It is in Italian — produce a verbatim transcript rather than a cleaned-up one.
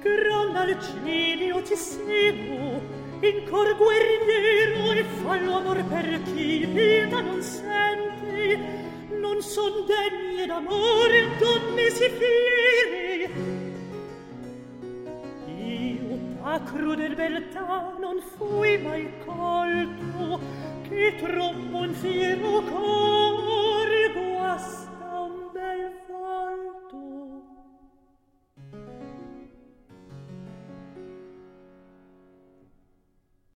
gran Alcinio ti seguo, in cor guerriero e fallo amor per chi vita non senti, non son degne d'amore donne si fieri. Io da crudel beltà non fui mai colto, che troppo in fiero cor